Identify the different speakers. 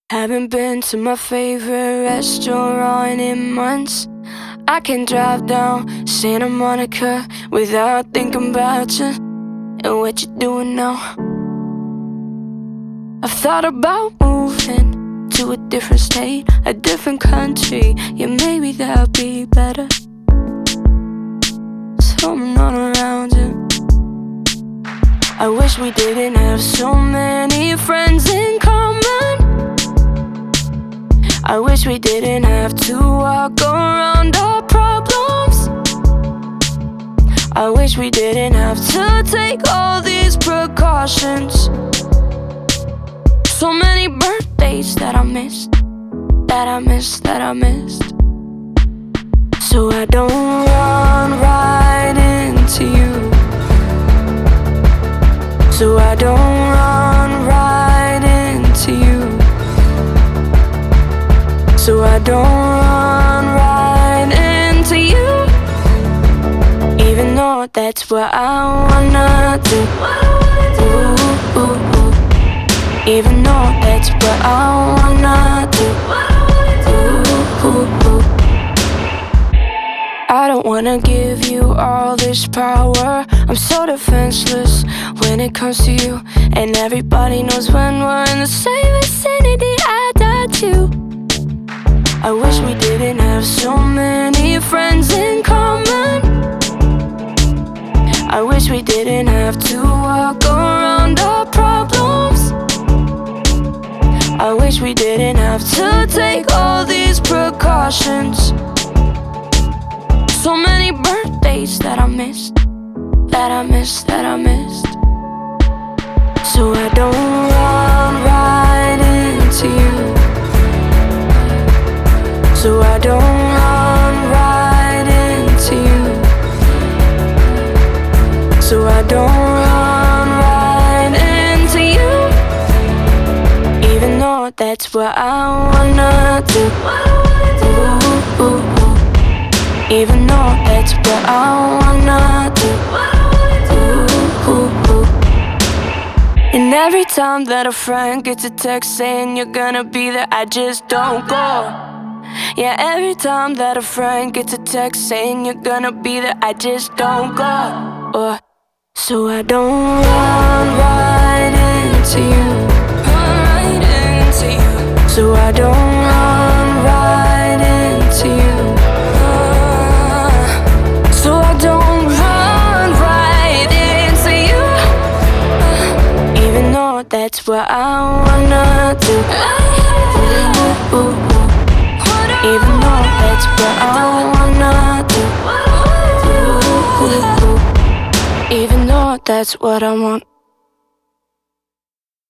Speaker 1: Haven't been to my favorite restaurant in months. I can drive down Santa Monica without thinking about you and what you're doing now. I've thought about moving to a different state, a different country. Yeah, maybe that'll be better. So I'm not around you. I wish we didn't have so many friends in common. I wish we didn't have to walk around our problems. I wish we didn't have to take all these precautions. So many birthdays that I missed, that I missed, that I missed. So I don't run right into you. So I don't run right into you. So I don't run right into you, even though that's what I wanna do. Ooh, ooh, ooh. Even though that's what I wanna do. Ooh, ooh, ooh. I don't wanna give you all this power. I'm so defenseless when it comes to you, and everybody knows when we're in the same vicinity, I doubt you. I wish we didn't have so many friends in common. I wish we didn't have to walk around our problems. I wish we didn't have to take all these precautions. So many birthdays that I missed, that I missed, that I missed. So I don't run right into you. So I don't run right into you. So I don't run right into you, even though that's what I wanna do. Ooh, ooh, ooh. Even though that's what I wanna do. Ooh, ooh, ooh. And every time that a friend gets a text saying you're gonna be there, I just don't go. Yeah, every time that a friend gets a text saying you're gonna be there, I just don't go. So I don't run right into you. Right into you. So I don't run right into you. So I don't run right into you, even though that's what I wanna do. Ooh, ooh, ooh. Even though that's what I wanna do. Ooh, ooh, ooh. Even though that's what I want.